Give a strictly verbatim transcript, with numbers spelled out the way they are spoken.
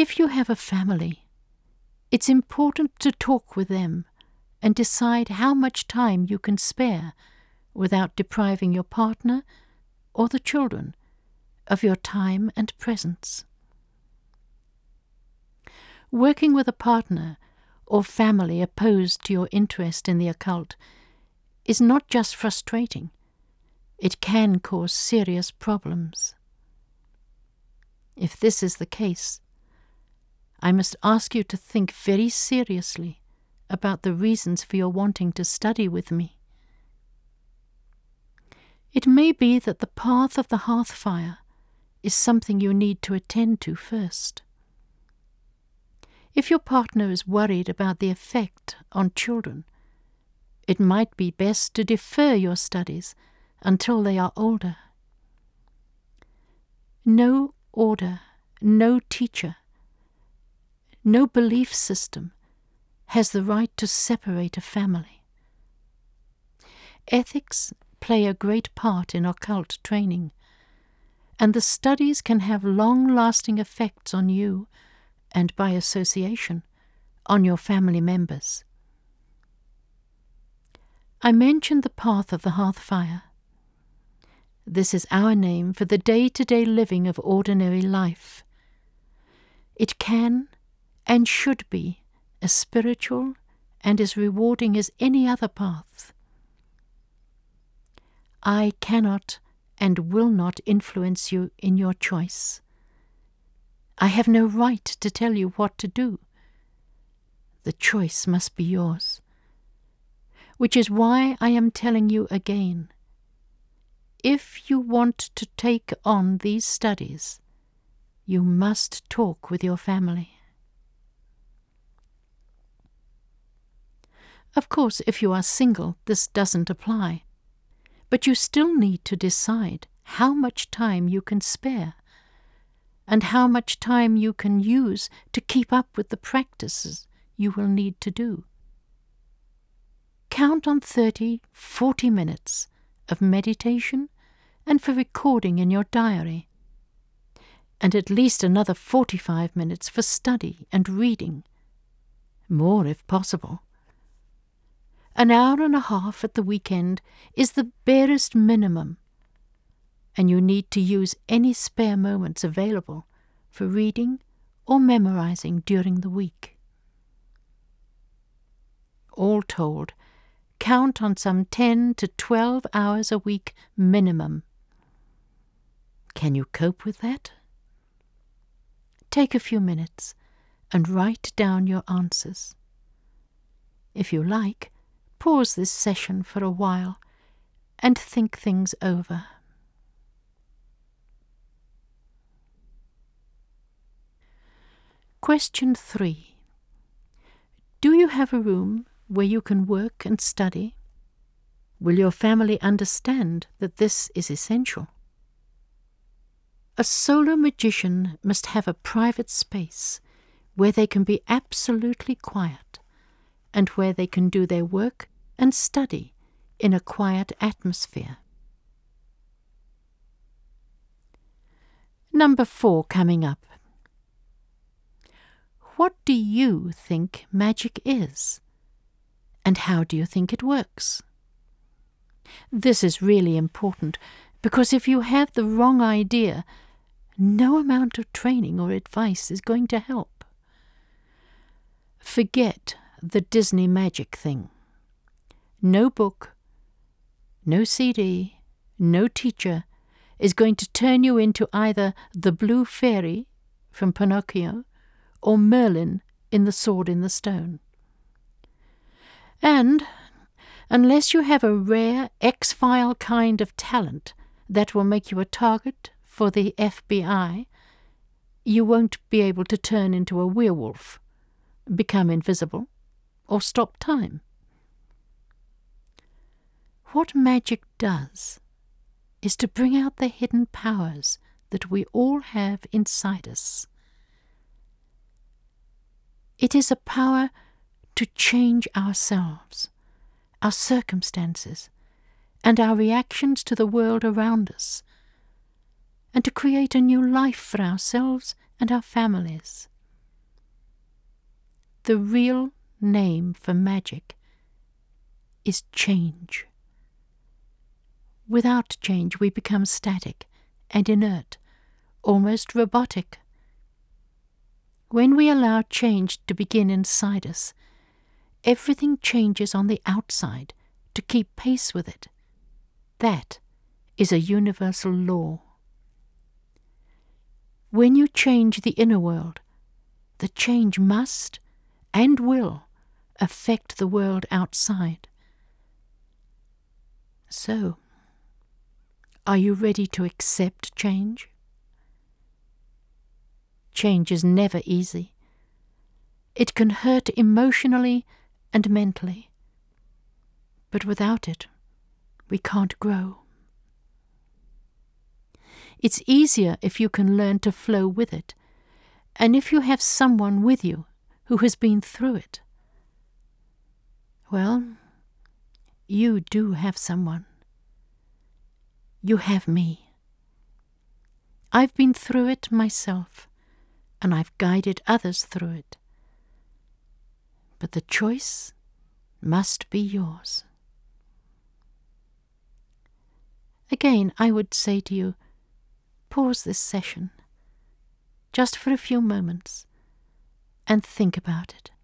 If you have a family, it's important to talk with them and decide how much time you can spare without depriving your partner or the children of your time and presence. Working with a partner or family opposed to your interest in the occult is not just frustrating, it can cause serious problems. If this is the case, I must ask you to think very seriously about the reasons for your wanting to study with me. It may be that the path of the hearth fire is something you need to attend to first. If your partner is worried about the effect on children, it might be best to defer your studies until they are older. No order, no teacher, no belief system has the right to separate a family. Ethics play a great part in occult training, and the studies can have long-lasting effects on you and, by association, on your family members. I mentioned the path of the hearth fire. This is our name for the day-to-day living of ordinary life. It can and should be as spiritual and as rewarding as any other path. I cannot and will not influence you in your choice. I have no right to tell you what to do. The choice must be yours. Which is why I am telling you again. If you want to take on these studies, you must talk with your family. Of course, if you are single, this doesn't apply. But you still need to decide how much time you can spare and how much time you can use to keep up with the practices you will need to do. Count on thirty, forty minutes of meditation and for recording in your diary, and at least another forty-five minutes for study and reading, more if possible. An hour and a half at the weekend is the barest minimum, and you need to use any spare moments available for reading or memorizing during the week. All told, count on some ten to twelve hours a week minimum. Can you cope with that? Take a few minutes and write down your answers. If you like, pause this session for a while and think things over. Question three. Do you have a room where you can work and study? Will your family understand that this is essential? A solar magician must have a private space where they can be absolutely quiet and where they can do their work and study in a quiet atmosphere. Number four coming up. What do you think magic is? And how do you think it works? This is really important because if you have the wrong idea, no amount of training or advice is going to help. Forget the Disney magic thing. No book, no C D, no teacher is going to turn you into either the Blue Fairy from Pinocchio or Merlin in The Sword in the Stone. And unless you have a rare X-File kind of talent that will make you a target for the F B I, you won't be able to turn into a werewolf, become invisible, or stop time. What magic does is to bring out the hidden powers that we all have inside us. It is a power to change ourselves, our circumstances, and our reactions to the world around us, and to create a new life for ourselves and our families. The real name for magic is change. Without change, we become static and inert, almost robotic. When we allow change to begin inside us, everything changes on the outside to keep pace with it. That is a universal law. When you change the inner world, the change must and will affect the world outside. So, are you ready to accept change? Change is never easy. It can hurt emotionally and mentally. But without it, we can't grow. It's easier if you can learn to flow with it, and if you have someone with you who has been through it. Well, you do have someone. You have me. I've been through it myself, and I've guided others through it. But the choice must be yours. Again, I would say to you, pause this session, just for a few moments, and think about it.